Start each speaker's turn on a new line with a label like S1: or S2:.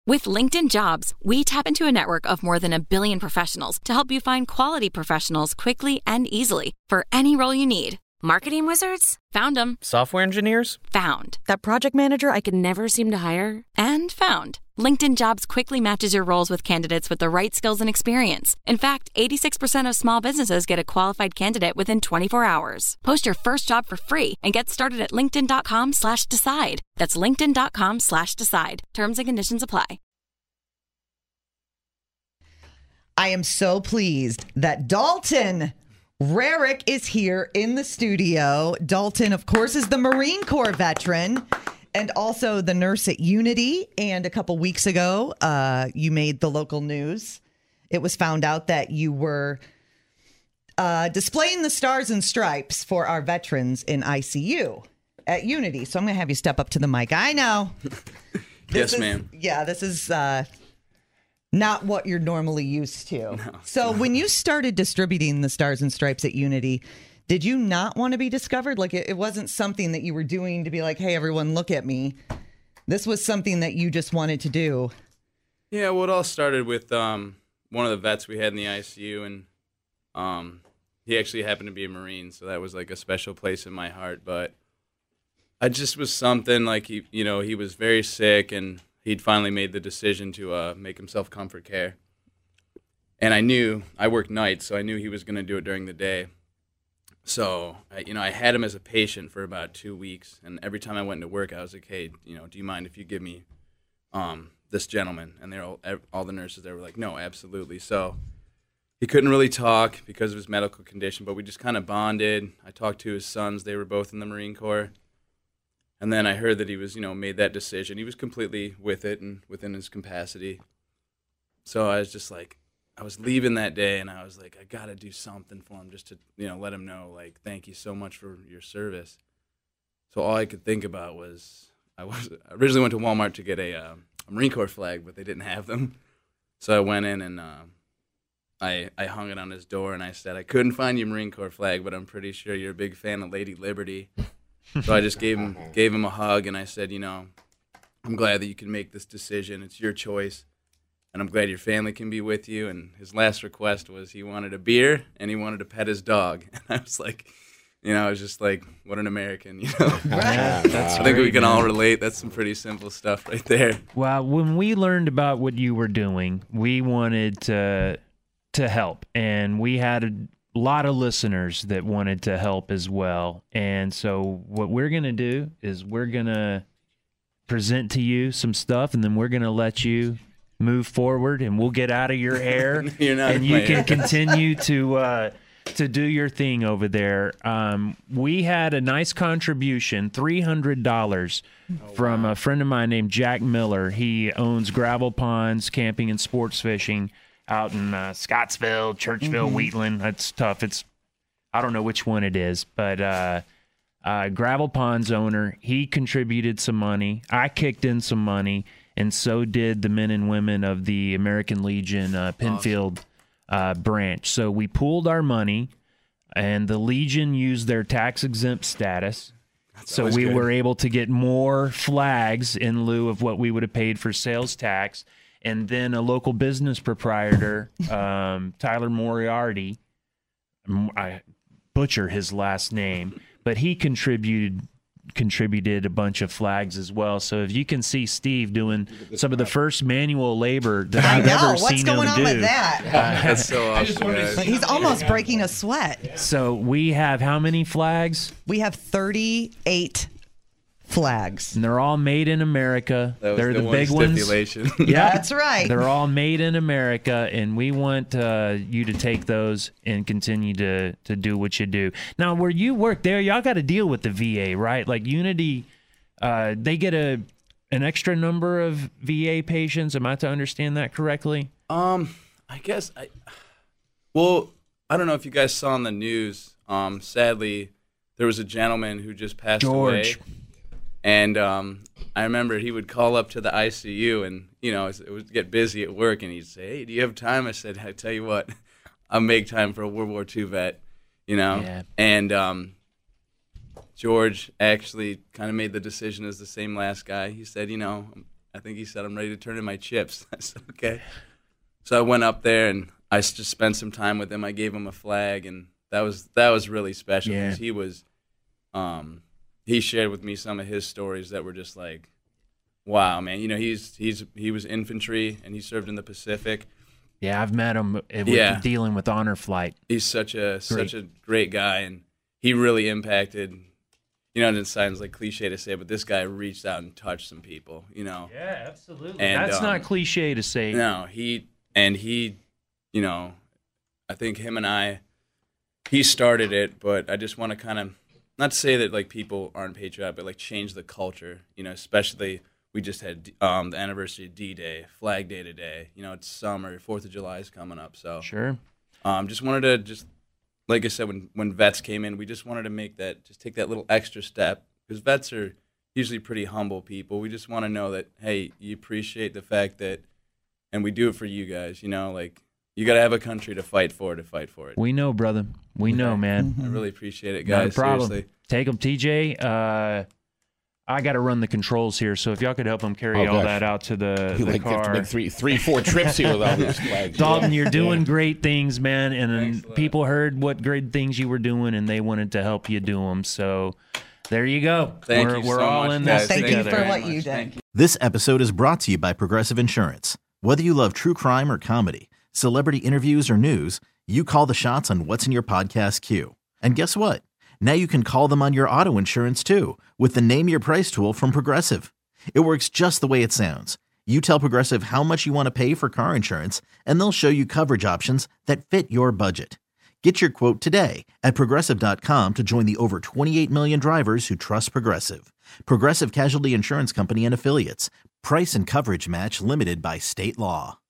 S1: With LinkedIn Jobs, we tap into a network of more than 1 billion professionals to help you find quality professionals quickly and easily for any role you need.
S2: Marketing wizards?
S1: Found them.
S3: Software engineers?
S1: Found.
S2: That project manager I could never seem to hire?
S1: And found. LinkedIn Jobs quickly matches your roles with candidates with the right skills and experience. In fact, 86% of small businesses get a qualified candidate within 24 hours. Post your first job for free and get started at linkedin.com/decide. That's linkedin.com/decide. Terms and conditions apply.
S4: I am so pleased that Dalton Rarick is here in the studio. Dalton, of course, is the Marine Corps veteran and also the nurse at Unity. And a couple weeks ago, you made the local news. It was found out that you were displaying the stars and stripes for our veterans in ICU at Unity. So I'm going to have you step up to the mic. I know.
S5: Yes, ma'am.
S4: Yeah, this is not what you're normally used to.
S5: No,
S4: so when you started distributing the stars and stripes at Unity, did you not want to be discovered? Like it wasn't something that you were doing to be like, hey, everyone, look at me. This was something that you just wanted to do.
S5: Yeah, well, it all started with one of the vets we had in the ICU, and he actually happened to be a Marine, so that was like a special place in my heart. But I just was something like he was very sick, and he'd finally made the decision to make himself comfort care. And I knew, I worked nights, so I knew he was going to do it during the day. So, I had him as a patient for about 2 weeks. And every time I went into work, I was like, hey, do you mind if you give me this gentleman? And all the nurses there were like, no, absolutely. So he couldn't really talk because of his medical condition, but we just kind of bonded. I talked to his sons. They were both in the Marine Corps. And then I heard that he was, made that decision. He was completely with it and within his capacity. So I was just like, I was leaving that day, and I was like, I got to do something for him just to, let him know, like, thank you so much for your service. So all I could think about was, I originally went to Walmart to get a Marine Corps flag, but they didn't have them. So I went in and I hung it on his door, and I said, I couldn't find your Marine Corps flag, but I'm pretty sure you're a big fan of Lady Liberty. So I just gave him a hug, and I said, I'm glad that you can make this decision. It's your choice, and I'm glad your family can be with you. And his last request was he wanted a beer, and he wanted to pet his dog. And I was like, I was just like, what an American,
S4: Right.
S5: I think we can all relate. That's some pretty simple stuff right there.
S6: Well, when we learned about what you were doing, we wanted to help, and we had a lot of listeners that wanted to help as well. And so what we're going to do is we're going to present to you some stuff, and then we're going to let you move forward, and we'll get out of your hair.
S5: You're not
S6: and you can continue to do your thing over there. We had a nice contribution, $300 from a friend of mine named Jack Miller. He owns Gravel Ponds Camping and Sports Fishing out in Scottsville, Churchville, Wheatland. That's tough. I don't know which one it is, but Gravel Ponds owner, he contributed some money. I kicked in some money, and so did the men and women of the American Legion Penfield branch. So we pooled our money, and the Legion used their tax-exempt status. So we were able to get more flags in lieu of what we would have paid for sales tax. And then a local business proprietor, Tyler Moriarty, I butcher his last name, but he contributed a bunch of flags as well. So if you can see Steve doing some of the first manual labor that I've ever seen him do.
S4: What's going on with that?
S5: That's so awesome, guys.
S4: He's almost breaking a sweat.
S6: So we have how many flags?
S4: We have 38 flags.
S6: And they're all made in America. They're the
S5: one
S6: big ones.
S5: stipulation.
S6: Yeah,
S4: That's right.
S6: They're all made in America, and we want you to take those and continue to do what you do. Now, where you work there, y'all got to deal with the VA, right? Like Unity, they get an extra number of VA patients. Am I to understand that correctly?
S5: I guess well, I don't know if you guys saw on the news. Sadly, there was a gentleman who just passed away. And I remember he would call up to the ICU, and it would get busy at work, and he'd say, "Hey, do you have time?" I said, "I tell you what, I'll make time for a World War II vet."
S6: Yeah.
S5: And George actually kind of made the decision as the same last guy. He said, I think he said, I'm ready to turn in my chips. I said, okay. So I went up there, and I just spent some time with him. I gave him a flag, and that was really special because he was, he shared with me some of his stories that were just like, wow, man. You know, he was infantry, and he served in the Pacific.
S6: Yeah, I've met him dealing with honor flight.
S5: He's such a great guy, and he really impacted. You know, it sounds like cliche to say, but this guy reached out and touched some people. You know. Yeah,
S6: absolutely. And that's not cliche to say.
S5: No, he, you know, I think him and he started it, but I just want to kind of not to say that like people aren't patriotic, but like change the culture. You know, especially. We just had the anniversary of D-Day, Flag Day today. You know, it's summer, 4th of July is coming up. So
S6: sure.
S5: Just wanted to like I said, when vets came in, we just wanted to take that little extra step because vets are usually pretty humble people. We just want to know that, hey, you appreciate the fact that, and we do it for you guys. You know, like you got to have a country to fight for it.
S6: We know, brother. We know, man.
S5: I really appreciate it, guys.
S6: Not a problem.
S5: Seriously.
S6: Take them, TJ. I got to run the controls here, so if y'all could help him carry all that out to the car.
S3: Have to make three, 4 trips here without those flags.
S6: Dalton, you're doing great things, man, and people heard what great things you were doing, and they wanted to help you do them. So there you go. We're all
S5: much,
S6: in
S5: guys.
S6: this
S4: Thank
S6: together.
S4: you for what you did.
S7: This episode is brought to you by Progressive Insurance. Whether you love true crime or comedy, celebrity interviews or news, you call the shots on what's in your podcast queue. And guess what? Now you can call them on your auto insurance too with the Name Your Price tool from Progressive. It works just the way it sounds. You tell Progressive how much you want to pay for car insurance, and they'll show you coverage options that fit your budget. Get your quote today at Progressive.com to join the over 28 million drivers who trust Progressive. Progressive Casualty Insurance Company and Affiliates. Price and coverage match limited by state law.